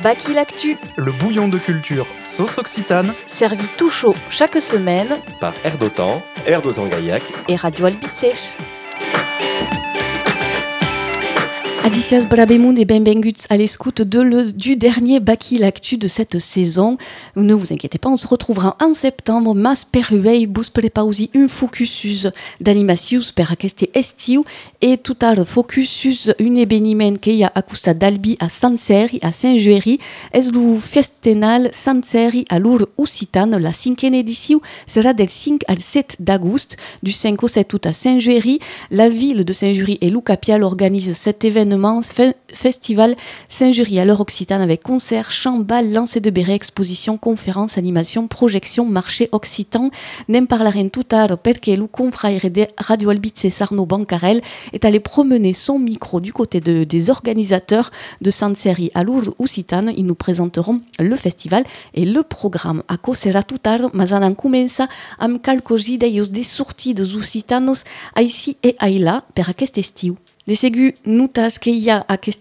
Baki l'actu, Le bouillon de culture sauce occitane servi tout chaud chaque semaine par Air d'Otan Gaillac et Radio Albitzech. Adicias Brabemoun et Benbenguts à l'escoute du dernier Baki l'actu de cette saison. Ne vous inquiétez pas, on se retrouvera en septembre. Mas peruei bus prepausi un focusus d'animacius per aquest estiu et tout ar focusus un eveniment que hi ha acosta d'Albi a Sancerri, a Saint-Juéry, es lu festenal Sancerri a l'Ur Occitan. La cinquième édition sera del 5 al 7 d'agost, du 5 au 7 août à Saint-Juéry. La ville de Saint-Juéry et Loucapial organisent cet événement Festival Saint-Juéry à l'heure occitane avec concerts, chants, bal, lancers de bérets, expositions, conférences, animations, projections, marché occitan. Nem parlaren tout tard perché le confrère de Radio Albitzech Sarno Bancarel est allé promener son micro du côté des organisateurs de Sancerri à l'Ur Occitan. Ils nous présenteront le festival et le programme. Ako sera tout tard, mas en comença amb calcos ideios de sortides occitanos aici et aila per aquest estiu. De segur, notas que hi ha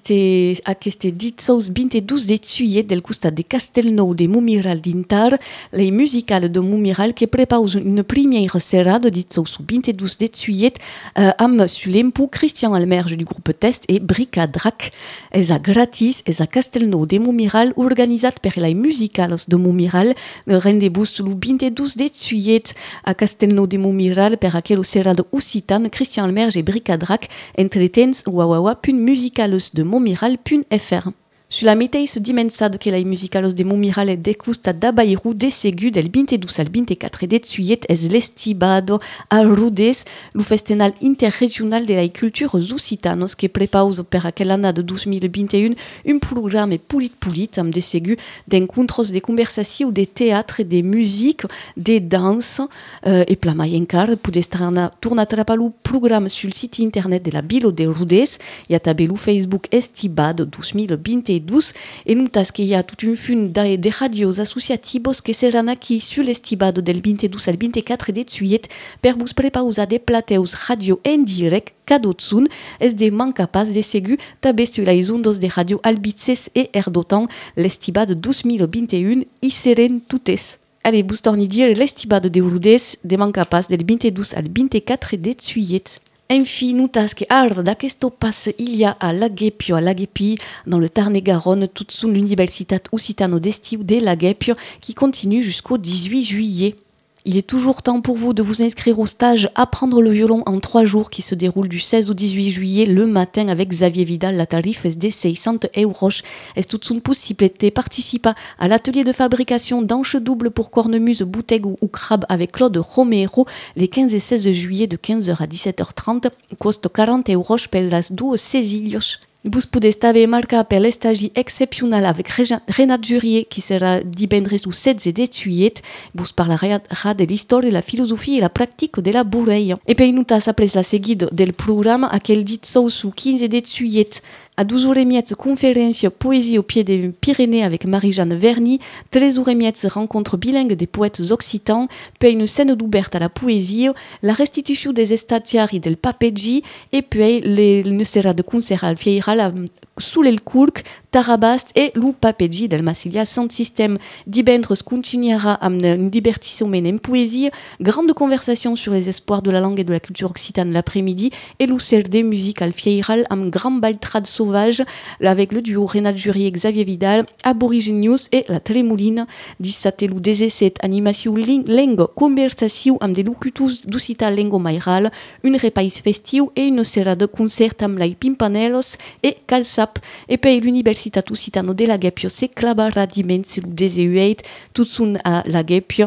aquest ditsos 22 de juillet del costat de Castelnou de Montmiral d'Intar, la musicale de Montmiral que prepaus una primera serada ditsos 22 de juillet amb Sulempo, Christian Almerge du groupe Test et Brica Drac. És a gratis, és a Castelnou de Montmiral, organitzat per la musicals de Montmiral. Rendez-vous le 22 de juillet a Castelnou de Montmiral per aquella serada occitan, Christian Almerge et Brica Drac, entre wawawa.musicales de Montmiral.fr. Sur la mateixa dimensada que la musicales de Montmiral et de custa d'Abairu de segur del 22 al 24 de juillet es l'estibado a Rodés, lo festival interregional de la culture occitanos que prepaus per aquella annada 2021 un programme pulit amb de segur d'encontros de conversació, de teatre, de musique, de danse et pla mai encara podeu tornar a trapar lo programme sur le site internet de la Bilo de Rodés i a també lo Facebook Estibado 2022 et notas que hi ha tout un fun de radios associativos que seran aquí sur l'estibado del 22 al 24 de juillet per vos prepausar de plateus radio en direct cadotzun es de mancapas de segur també sur les ondes de Radio Albitzech et Air d'Otan l'estibado 2021 i seren totes. Allez, vos torni dir l'estibado de Rodés de mancapas del 22 al 24 de juillet. Enfin, notas que ard d'aquesto passe il y a à l'Aguepio, dans le Tarn-et-Garonne, tout sous l'Universitat Occitano d'Estiu de l'Aguepio, qui continue jusqu'au 18 juillet. Il est toujours temps pour vous de vous inscrire au stage Apprendre le violon en 3 jours qui se déroule du 16 au 18 juillet le matin avec Xavier Vidal. La tarif est de 600 €. Est toute une possibilité participa à l'atelier de fabrication d'anches doubles pour cornemuse, bouteille ou crabe avec Claude Romero les 15 et 16 juillet de 15h à 17h30. Coste 40 € per las dues sesillos. Vous pouvez també marcar per l'estagi excepcional avec Renat Jurier qui sera divendres au 16 de juillet. Vous parlera de l'histoire, de la philosophie et la pratique de la bourreille. Et puis nous après la seguida del programme aquel dit sous 15 de juillet. À 12h30, conférence Poésie au pied des Pyrénées avec Marie-Jeanne Verny. 13h30, rencontre bilingue des poètes occitans. Puis une scène d'ouverte à la poésie. La restitution des estatiari del Papeggi. Et puis une série de concerts al Fieiral sous l'Elcourc, Tarabast et le Papeggi del Massilia Sound System. Divendres continuera amb un divertissement en poésie, grande conversation sur les espoirs de la langue et de la culture occitane l'après-midi et le CRD musique al Fieiral amb grand baltrade sauvage avec le duo Renat Jurier et Xavier Vidal, Aborigine News et la Tremolina. Dissabte le 17 animation lengo conversation amb des locutors d'Occità lengo mairal, un repas festiu et une série de concerts amb la Pimpanelos et Calçap. Et puis l'Universitat Occitano de l'Aguepio se clavarà dimens le 18 tout son à l'Aguepio.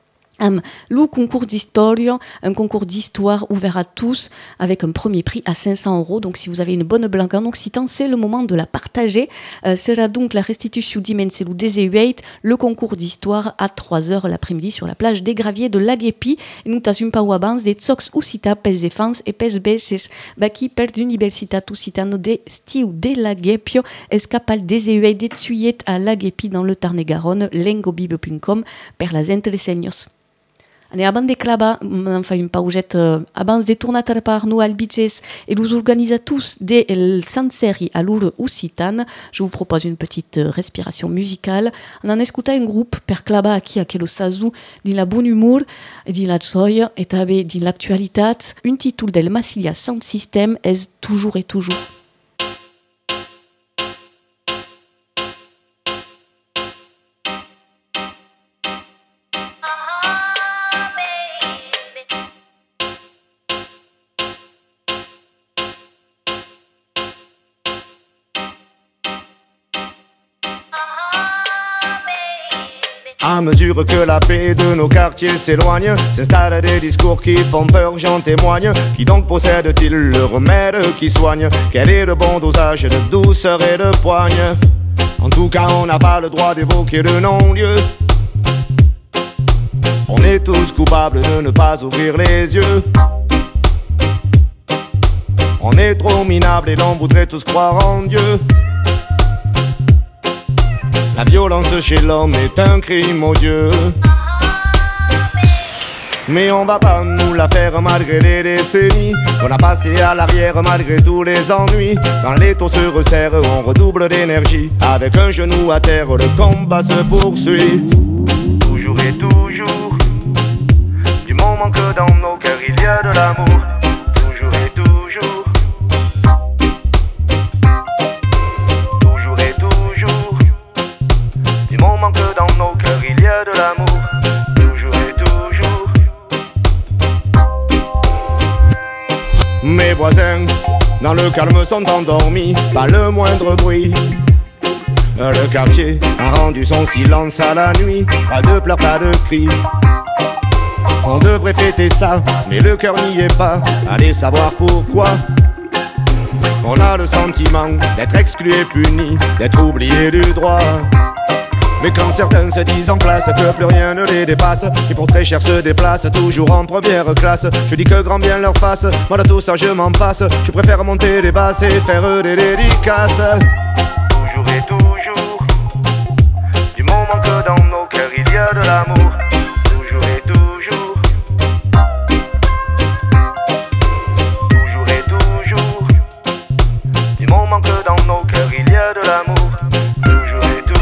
Le concours d'histoire, un concours d'histoire ouvert à tous avec un premier prix à 500 €. Donc si vous avez une bonne blague en occitan, c'est le moment de la partager. Sera donc la restitution dimanche le 18, le concours d'histoire à 3h l'après-midi sur la plage des Graviers de l'Aguepi. Nous t'assumons pas abans des Tsox Occita, pels défense et pels beches. Baki per l'Universitat Occitano de Stiu de l'Aguepio, escapal 18 de juillet à l'Aguepi dans le Tarn-et-Garonne, lengobibe.com per las entreseños. Ane abans de claba, enfin une paugette abans de tornat a Arnaud Albitges et nous organisatous de el Sanseri à l'Ur Occitan, je vous propose une petite respiration musicale. On en escuta un groupe per claba aquí a quello sazu din la bon humor et din la joia et també din l'actualitat. Un títol del Massilia Sound System est toujours et toujours. À mesure que la paix de nos quartiers s'éloigne, s'installent des discours qui font peur, j'en témoigne. Qui donc possède-t-il le remède qui soigne? Quel est le bon dosage de douceur et de poigne? En tout cas, on n'a pas le droit d'évoquer le non-lieu. On est tous coupables de ne pas ouvrir les yeux. On est trop minables et l'on voudrait tous croire en Dieu. La violence chez l'homme est un crime odieux. Mais on va pas nous la faire malgré les décennies qu'on a passé à l'arrière malgré tous les ennuis. Quand les taux se resserrent, on redouble d'énergie. Avec un genou à terre, le combat se poursuit. Toujours et toujours, du moment que dans nos cœurs il y a de l'amour. Toujours et toujours, toujours et toujours, du moment que dans nos cœurs il y a de l'amour. Toujours et toujours. Mes voisins, dans le calme sont endormis, pas le moindre bruit. Le quartier a rendu son silence à la nuit. Pas de pleurs, pas de cris. On devrait fêter ça, mais le cœur n'y est pas. Allez savoir pourquoi. On a le sentiment d'être exclu et puni, d'être oublié du droit. Mais quand certains se disent en place que plus rien ne les dépasse, qui pour très cher se déplacent toujours en première classe, je dis que grand bien leur fasse, moi de tout ça je m'en passe. Je préfère monter des basses et faire des dédicaces. Toujours et toujours, du moment que dans nos cœurs il y a de l'amour. Toujours et toujours, toujours et toujours, du moment que dans nos cœurs il y a de l'amour. Toujours et toujours.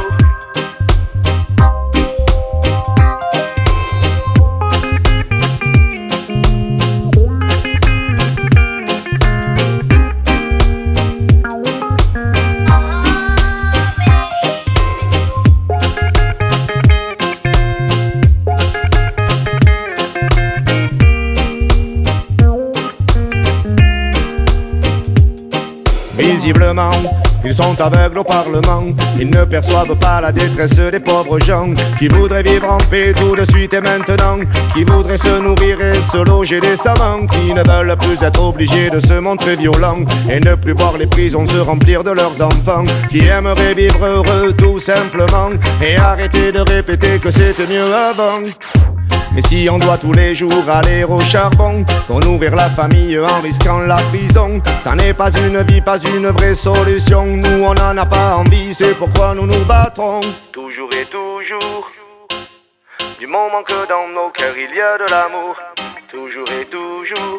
Visiblement, ils sont aveugles au Parlement. Ils ne perçoivent pas la détresse des pauvres gens qui voudraient vivre en paix tout de suite et maintenant, qui voudraient se nourrir et se loger décemment, qui ne veulent plus être obligés de se montrer violents et ne plus voir les prisons se remplir de leurs enfants, qui aimeraient vivre heureux tout simplement et arrêter de répéter que c'était mieux avant. Mais si on doit tous les jours aller au charbon pour nourrir la famille en risquant la prison, ça n'est pas une vie, pas une vraie solution. Nous on n'en a pas envie, c'est pourquoi nous nous battrons. Toujours et toujours, du moment que dans nos cœurs il y a de l'amour. Toujours et toujours,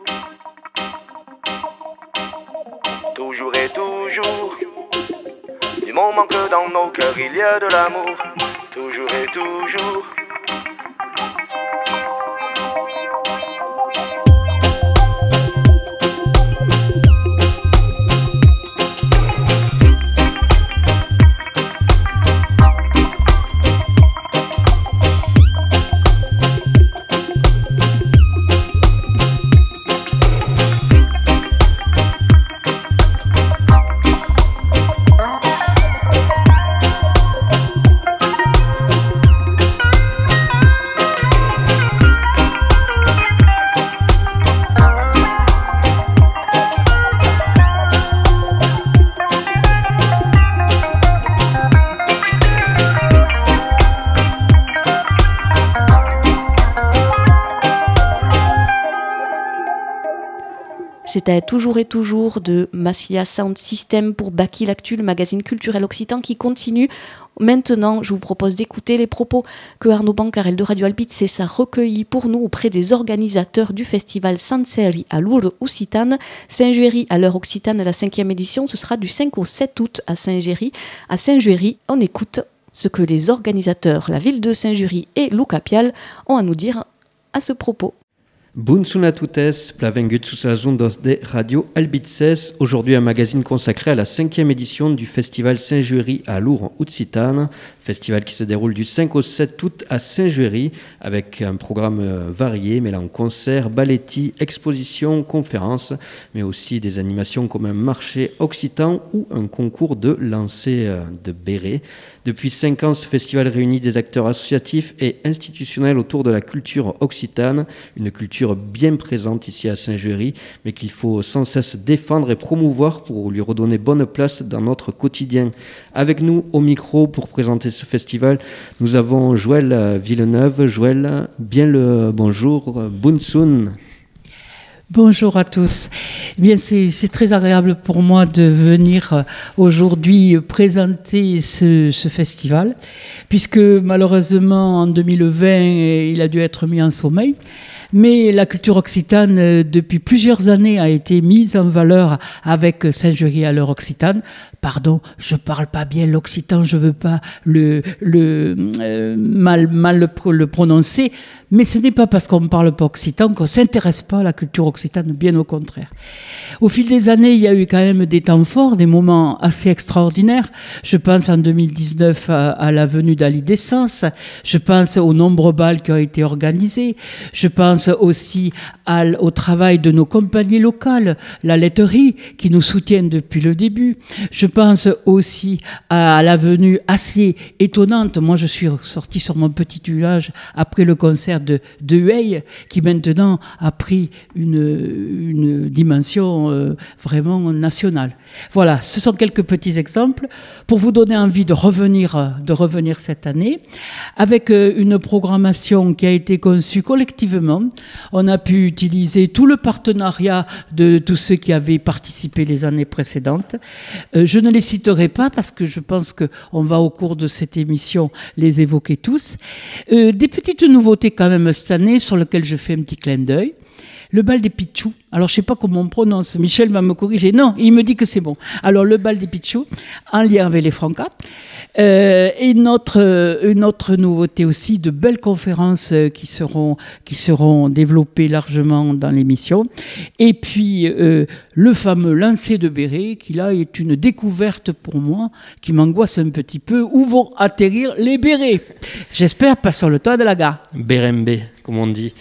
toujours et toujours, du moment que dans nos cœurs il y a de l'amour. Toujours et toujours. C'était toujours et toujours de Massilia Sound System pour Baki l'Actu, le magazine culturel occitan qui continue. Maintenant, je vous propose d'écouter les propos que Arnaud Bancarel de Radio Albizès a recueillis pour nous auprès des organisateurs du festival Sanseri à Lourdes Occitane. Saint-Juéry à l'heure occitane, la 5e édition, ce sera du 5 au 7 août à Saint-Juéry. À Saint-Juéry, on écoute ce que les organisateurs, la ville de Saint-Juéry et Luca Pial, ont à nous dire à ce propos. Bunzun a tutes, plavengut sus la zone de Radio Albizès. Aujourd'hui, un magazine consacré à la 5e édition du festival Saint-Juéry à Lourdes Occitane. Festival qui se déroule du 5 au 7 août à Saint-Juéry avec un programme varié mêlant concerts, balletti, expositions, conférences, mais aussi des animations comme un marché occitan ou un concours de lancer de béret. Depuis 5 ans, ce festival réunit des acteurs associatifs et institutionnels autour de la culture occitane, une culture bien présente ici à Saint-Juéry, mais qu'il faut sans cesse défendre et promouvoir pour lui redonner bonne place dans notre quotidien. Avec nous au micro pour présenter ce festival, nous avons Joël Villeneuve. Joël, bien le bonjour, Bunzun. Bonjour à tous. Bien, c'est très agréable pour moi de venir aujourd'hui présenter ce festival, puisque malheureusement en 2020, il a dû être mis en sommeil. Mais la culture occitane, depuis plusieurs années, a été mise en valeur avec Saint-Juéry à l'heure occitane. Pardon, je parle pas bien l'occitan, je veux pas mal le prononcer. Mais ce n'est pas parce qu'on ne parle pas occitan qu'on ne s'intéresse pas à la culture occitane, bien au contraire. Au fil des années, il y a eu quand même des temps forts, des moments assez extraordinaires. Je pense en 2019 à la venue d'Ali d'Essence. Je pense aux nombreux bals qui ont été organisés. Je pense aussi au travail de nos compagnies locales, la laiterie qui nous soutiennent depuis le début. Je pense aussi à la venue assez étonnante. Moi, je suis sortie sur mon petit village après le concert de Huey, qui maintenant a pris une dimension vraiment nationale. Voilà, ce sont quelques petits exemples pour vous donner envie de revenir cette année avec une programmation qui a été conçue collectivement. On a pu utiliser tout le partenariat de tous ceux qui avaient participé les années précédentes. Je ne les citerai pas parce que je pense qu'on va au cours de cette émission les évoquer tous. Des petites nouveautés quand même cette année sur lesquelles je fais un petit clin d'œil. Le bal des Pichous. Alors, je ne sais pas comment on prononce. Michel va me corriger. Non, il me dit que c'est bon. Alors, le bal des Pichous, en lien avec les Francas. Et une autre nouveauté aussi, de belles conférences qui seront développées largement dans l'émission. Et puis, le fameux lancer de béret, qui là est une découverte pour moi, qui m'angoisse un petit peu. Où vont atterrir les bérets? J'espère pas sur le toit de la gare. Berembe, comme on dit.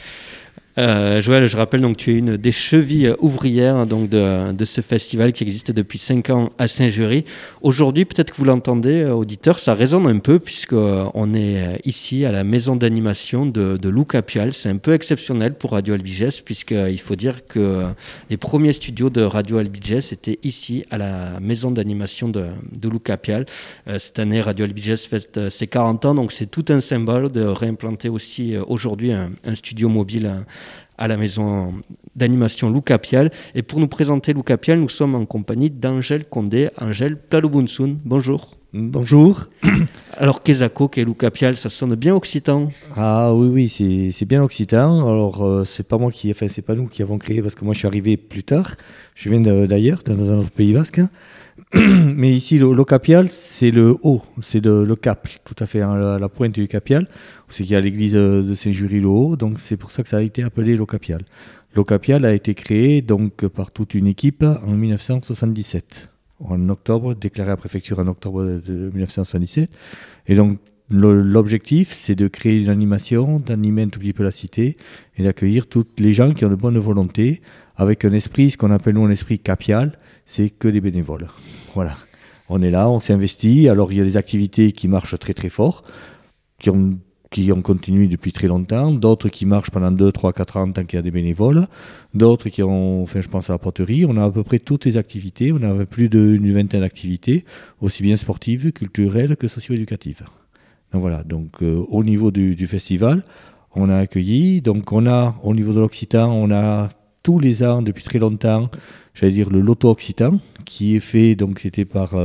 Joël, je rappelle donc tu es une des chevilles ouvrières donc de ce festival qui existe depuis 5 ans à Saint-Juéry. Aujourd'hui, peut-être que vous l'entendez, auditeurs, ça résonne un peu puisqu'on est ici à la maison d'animation de Luca Pial. C'est un peu exceptionnel pour Radio Albizès puisqu'il faut dire que les premiers studios de Radio Albizès étaient ici à la maison d'animation de Luca Pial. Cette année, Radio Albizès fête ses 40 ans, donc c'est tout un symbole de réimplanter aussi aujourd'hui un studio mobile à la maison d'animation Luca Pial. Et pour nous présenter Luca Pial, nous sommes en compagnie d'Angèle Condé. Angèle, Plalo-Bunzun, bonjour. Bonjour. Alors, Kezako, qu'est Luca Pial, ça sonne bien occitan. Ah oui, c'est bien occitan. Alors, c'est pas nous qui avons créé, parce que moi je suis arrivé plus tard. Je viens d'ailleurs, dans un autre pays basque. Mais ici, le capial, c'est le haut, c'est le cap, tout à fait, hein, la pointe du capial. C'est qu'il y a l'église de Saint-Juéry-le-Haut, donc c'est pour ça que ça a été appelé le capial. Le capial a été créé donc par toute une équipe en 1977, en octobre, déclaré à la préfecture en octobre de 1977. Et donc, l'objectif, c'est de créer une animation, d'animer un tout petit peu la cité et d'accueillir toutes les gens qui ont de bonne volonté avec un esprit, ce qu'on appelle nous un esprit capial, c'est que des bénévoles. Voilà. On est là, on s'est investi. Alors, il y a des activités qui marchent très très fort, qui ont continué depuis très longtemps, d'autres qui marchent pendant 2, 3, 4 ans tant qu'il y a des bénévoles, d'autres qui ont, je pense à la poterie. On a à peu près toutes les activités, on a plus d'une vingtaine d'activités, aussi bien sportives, culturelles que socio-éducatives. Donc voilà, au niveau du festival, on a accueilli, donc on a, au niveau de l'Occitan, on a tous les ans, depuis très longtemps, j'allais dire le loto occitan, qui est fait, donc c'était par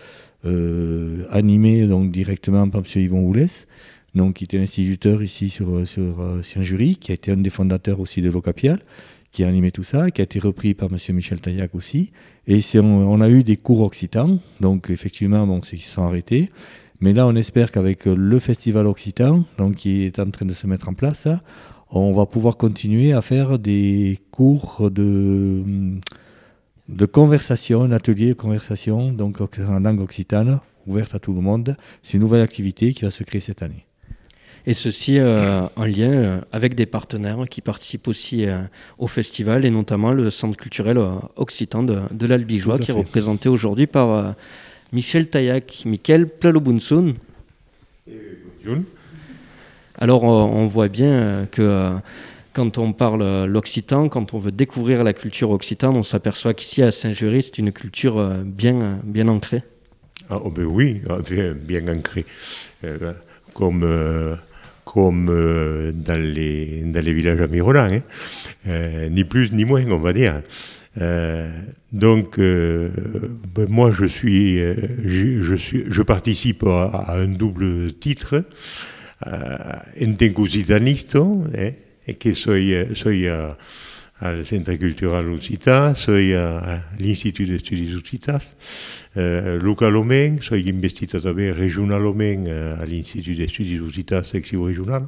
animé donc, directement par M. Yvon Houlès, donc, qui était instituteur ici sur Saint-Jury, qui a été un des fondateurs aussi de l'Ocapial, qui a animé tout ça, qui a été repris par M. Michel Taillac aussi. Et on a eu des cours occitans, donc effectivement, bon, ils se sont arrêtés. Mais là, on espère qu'avec le festival occitan, donc, qui est en train de se mettre en place, on va pouvoir continuer à faire des cours de conversation, un atelier de conversation, donc en langue occitane, ouverte à tout le monde. C'est une nouvelle activité qui va se créer cette année. Et ceci en lien avec des partenaires qui participent aussi au festival, et notamment le Centre culturel occitan de l'Albigeois, qui est représenté aujourd'hui par Michel Taillac. Michael Plalobunsun. Alors on voit bien que quand on parle l'occitan, quand on veut découvrir la culture occitane, on s'aperçoit qu'ici à Saint-Jury, c'est une culture bien ancrée. Ah, oh ben oui, bien ancrée. Comme dans les villages environnants, ni plus ni moins, on va dire. Donc, moi, je participe à un double titre, en tant qu'occitaniste, et que soy al Centre Cultural Occitan, soy a l'Institut d'Estudis Occitas, localment, soy investito també regionalment a l'Institut d'Estudis Occitas secció regional.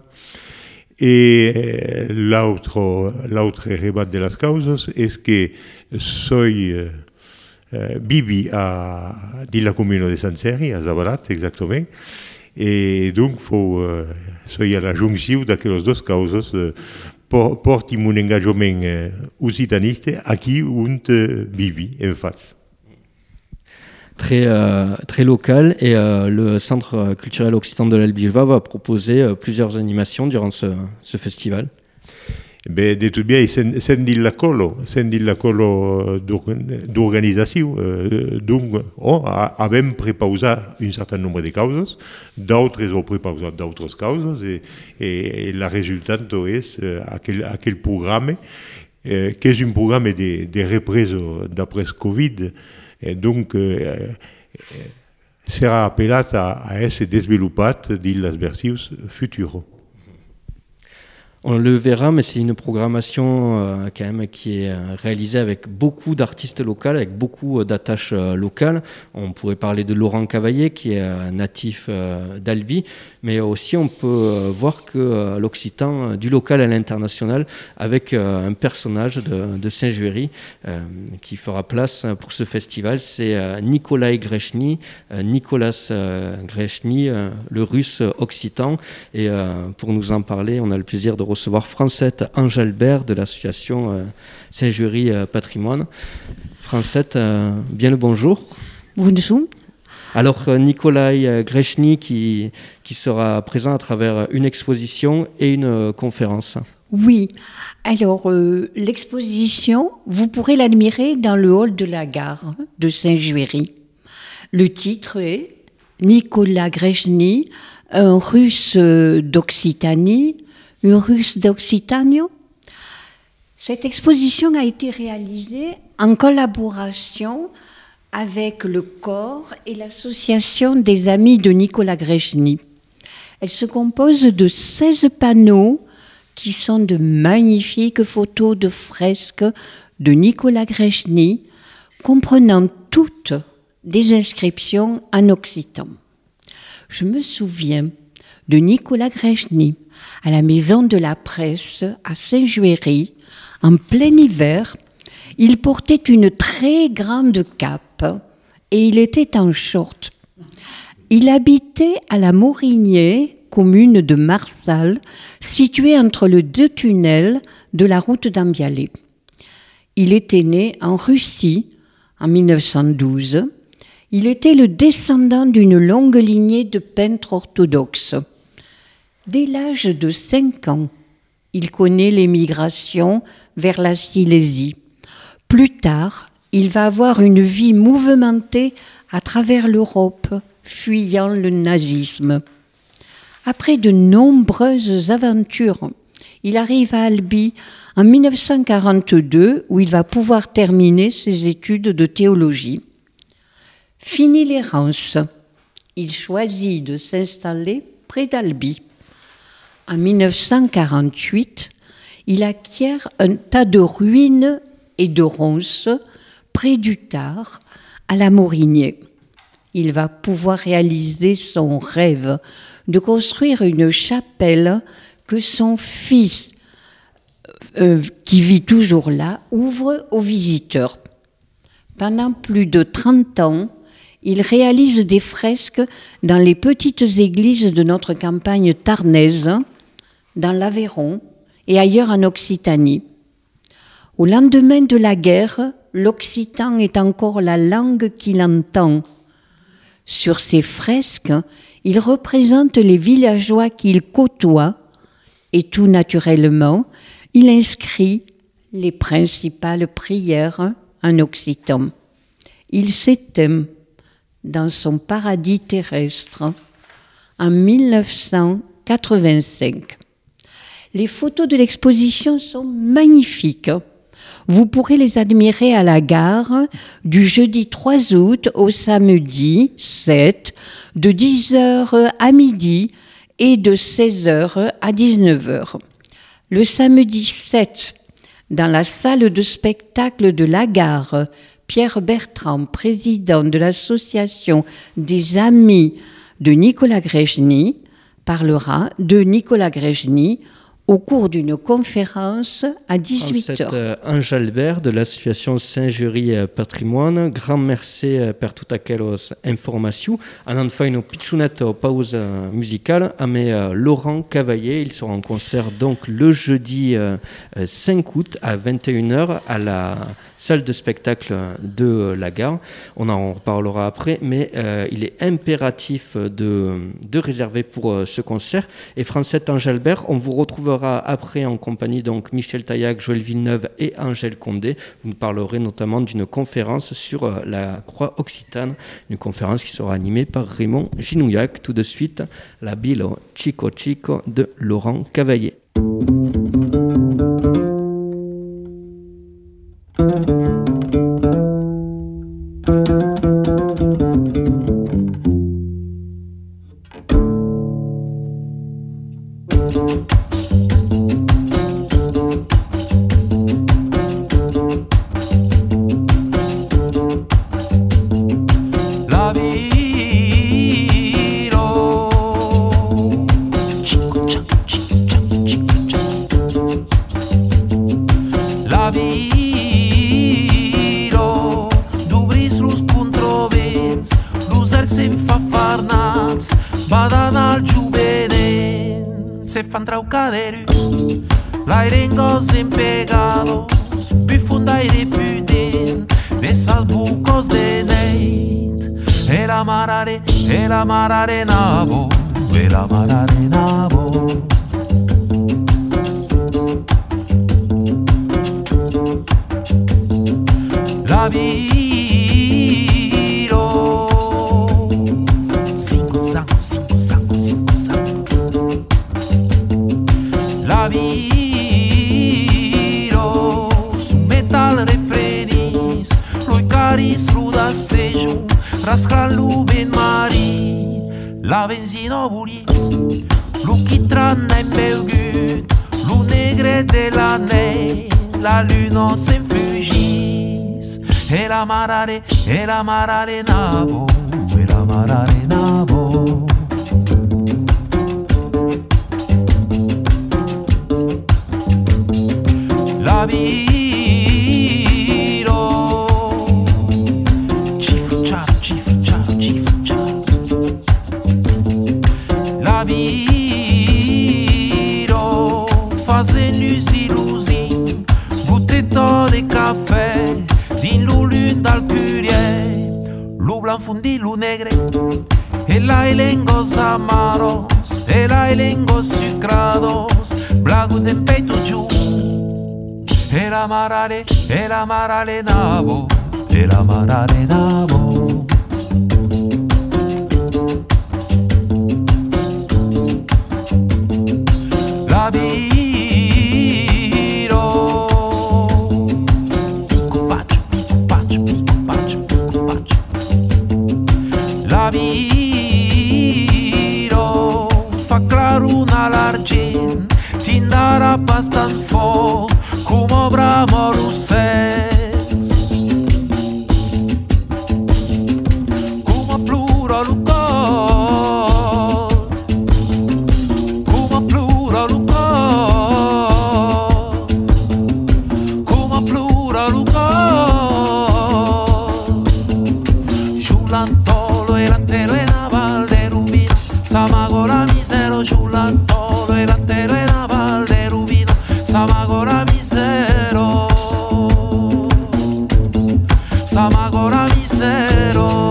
Et l'autre rebat de las causas es que soy vivi di la comune de Sant Serri, a Zabalat, exactament, et donc soy a la junció d'aquelles dues causes, porti mon engagement occitaniste aquí on vivi en face. Très local, et le Centre culturel occitan de l'Albigeois va proposer plusieurs animations durant ce festival. Ben, de tout bien, c'est l'accord d'organisation. Donc, on a même préparé un certain nombre de causes, d'autres ont préparé d'autres causes, et la résultante est aquel programme, qui est un programme de reprise d'après Covid, et donc sera appelé à être développé dans les versions futures. On le verra, mais c'est une programmation quand même qui est réalisée avec beaucoup d'artistes locaux, avec beaucoup d'attaches locales. On pourrait parler de Laurent Cavaillé, qui est natif d'Albi, mais aussi on peut voir que l'occitan, du local à l'international, avec un personnage de Saint-Jury qui fera place pour ce festival, c'est Nikolai Grechny, le russe occitan. Et pour nous en parler, on a le plaisir de recevoir Francette Angelbert de l'association Saint-Jury Patrimoine. Francette, bien le bonjour. Bonjour. Alors Nikolai Grechny qui sera présent à travers une exposition et une conférence. Oui, alors l'exposition, vous pourrez l'admirer dans le hall de la gare de Saint-Jury. Le titre est Nikolai Grechny, un russe d'Occitanie, une russe d'Occitanie. Cette exposition a été réalisée en collaboration avec le corps et l'association des amis de Nikolai Grechny. Elle se compose de 16 panneaux qui sont de magnifiques photos de fresques de Nikolai Grechny, comprenant toutes des inscriptions en occitan. Je me souviens de Nikolai Grechny à la Maison de la Presse à Saint-Juéry, en plein hiver. Il portait une très grande cape et il était en short. Il habitait à la Morinier, commune de Marsal, située entre les deux tunnels de la route d'Ambialé. Il était né en Russie en 1912. Il était le descendant d'une longue lignée de peintres orthodoxes. Dès l'âge de 5 ans, il connaît l'émigration vers la Silésie. Plus tard, il va avoir une vie mouvementée à travers l'Europe, fuyant le nazisme. Après de nombreuses aventures, Il arrive à Albi en 1942 où il va pouvoir terminer ses études de théologie. Fini l'errance. Il choisit de s'installer près d'Albi. En 1948, il acquiert un tas de ruines et de ronces près du Tard, à la Morinier. Il va pouvoir réaliser son rêve de construire une chapelle que son fils, qui vit toujours là, ouvre aux visiteurs. Pendant plus de 30 ans, il réalise des fresques dans les petites églises de notre campagne tarnaise, dans l'Aveyron et ailleurs en Occitanie. Au lendemain de la guerre, l'occitan est encore la langue qu'il entend. Sur ses fresques, il représente les villageois qu'il côtoie et tout naturellement, il inscrit les principales prières en occitan. Il s'éteint dans son paradis terrestre en 1985. Les photos de l'exposition sont magnifiques. Vous pourrez les admirer à la gare du jeudi 3 août au samedi 7, de 10h à midi et de 16h à 19h. Le samedi 7, dans la salle de spectacle de la gare, Pierre Bertrand, président de l'association des amis de Nicolas Grechny, parlera de Nicolas Grechny au cours d'une conférence à 18h. Ange Albert de l'association Saint-Jury Patrimoine, grand merci per toute aquelles informations. On fait une pitchounette pause musicale avec Laurent Cavaillé. Il sera en concert donc le jeudi 5 août à 21h à la salle de spectacle de la gare. On en reparlera après, mais il est impératif de réserver pour ce concert. Et Francette Ange Albert, on vous retrouvera après en compagnie donc Michel Taillac, Joël Villeneuve et Angèle Condé. Vous nous parlerez notamment d'une conférence sur la croix occitane, une conférence qui sera animée par Raymond Ginouillac. Tout de suite, la Bilo Chico Chico de Laurent Cavaillé. Fan traucaderus, lairengos empegados, bifunda y de putin, de esas bucos de neit, el amarare nabo, el amarare nabo. La viro, cinco sango. La viro su metal refrenis, lui caris ruda sejo, rascan luben mari, la benzino buris, lu quitrana en belgut, lu negre de la ne, la lune s'enfugis, el amarare nabo, el amarare nabo. La viro, cifucciar. La viro, fazen lusi, bouteto de café, din lu lune dal curie, lu blanc fundi, lu negre, e la elengos amaros, e la elengos sucrados, blagu den peito giù. El amarare nabo, el amarare nabo. La viro bastant fort, come bramo l'uccels. Come plura lu cor, come plura lu cor, come plura lu cor. Giullantolo e l'antero e la val de Rubino, Samagora misero, giullantolo e l'antero e la val de Rubino, Samagora misero, Samagora misero.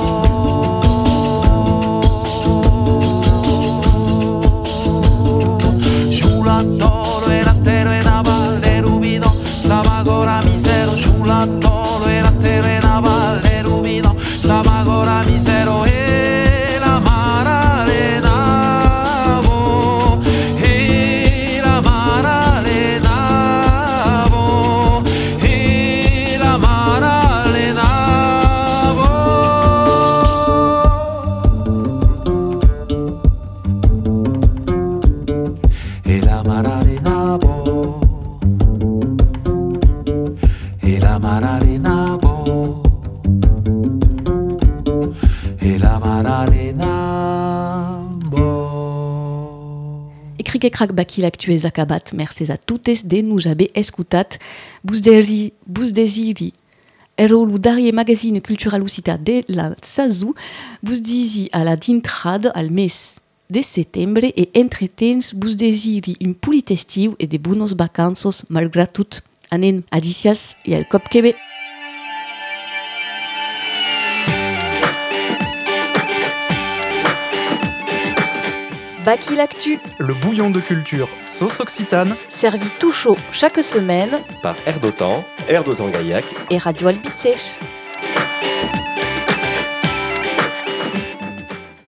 Giullantolo e l'antero e la val de Rubino, Samagora misero, giullantolo e l'antero e la val de Rubino, Samagora misero. E la mara le navo, e la mara le navo, e la mara le navo. E la mara le navo, e la mara le navo, e la mara le navo. Écrit que crac baki l'actu es acabat, mercés a toutes de nous habe escutat, bus desiri, ero l'udari magazine cultural usita de la Sazu, bus disi a la dintrad al mes de settembre e entretens bus desiri un pulit estiu e de buenos vacanzos malgrat tout. Anen, adicias e al cop quebe. Baki l'actu, Le bouillon de culture sauce occitane servi tout chaud chaque semaine par Air d'Otan, Air d'Otan Gaillac et Radio Albitzech.